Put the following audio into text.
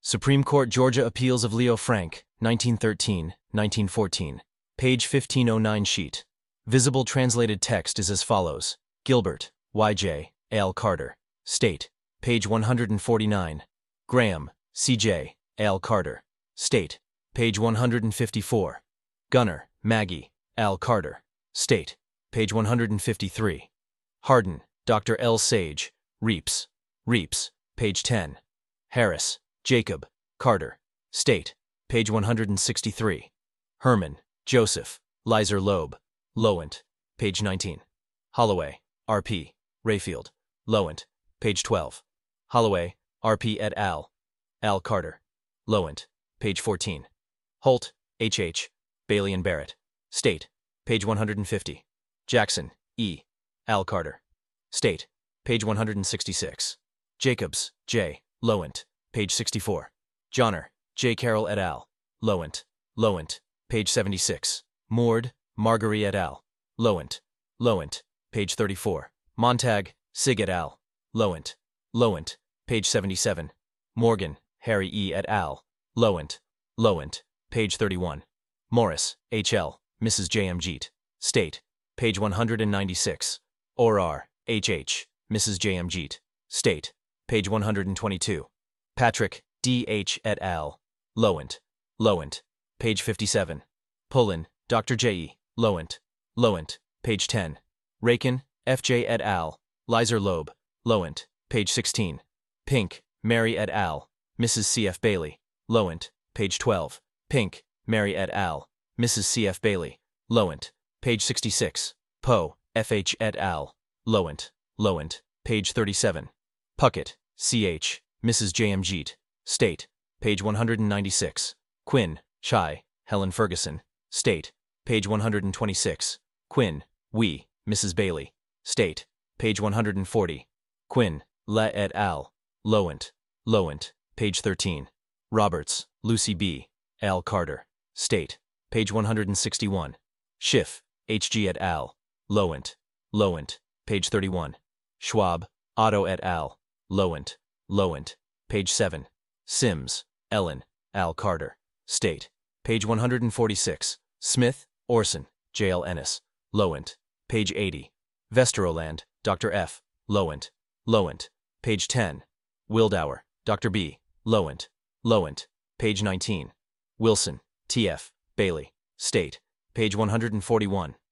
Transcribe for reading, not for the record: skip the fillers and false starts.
Supreme Court Georgia Appeals of Leo Frank, 1913-1914. Page 1509 sheet. Visible translated text is as follows. Gilbert, Y.J., Al Carter. State. Page 149. Graham, C.J., Al Carter. State. Page 154. Gunner, Maggie, Al Carter. State. Page 153. Hardin, Dr. L. Sage, Reeps. Page 10. Harris, Jacob, Carter. State. Page 163. Herman, Joseph, Lizer Loeb, Lowent. Page 19. Holloway, R.P., Rayfield, Lowent. Page 12. Holloway, R.P. et al. Al Carter. Lowent. Page 14. Holt, H.H., Bailey and Barrett. State. Page 150. Jackson, E. Al Carter. State. Page 166. Jacobs, J. Lowent. Page 64. Johnner, J. Carroll et al. Lowent. Page 76. Mord, Marguerite et al. Lowent. Page 34. Montag, Sig et al. Lowent. Page 77. Morgan, Harry E. et al. Lowent. Page 31. Morris, H.L., Mrs. J.M. Jeet. State. Page 196. Orar, H.H., Mrs. J.M. Jeet. State. Page 122. Patrick, D.H. et al. Lowent. Page 57. Pullen, Dr. J.E. Lowent. Page 10. Rakin, F.J. et al. Lizer Loeb. Lowent. Page 16. Pink, Mary et al. Mrs. C.F. Bailey. Lowent. Page 12. Pink, Mary et al. Mrs. C.F. Bailey. Lowent. Page 66. Poe, F.H. et al. Lowent. Page 37. Puckett, C.H., Mrs. J.M. Jeet. State. Page 196. Quinn, Chai, Helen Ferguson. State. Page 126. Quinn, we, Mrs. Bailey. State. Page 140. Quinn, Le et al. Lowent. Page 13. Roberts, Lucy B. Al Carter. State. Page 161. Schiff, H.G. et al. Lowent. Page 31. Schwab, Otto et al. Lowent. Page 7. Sims, Ellen, Al Carter. State. Page 146. Smith, Orson, J.L. Ennis. Lowent. Page 80. Vesteroland, Dr. F. Lowent. Page 10. Wildauer, Dr. B. Lowent. Page 19. Wilson, T.F. Bailey. State. Page 141.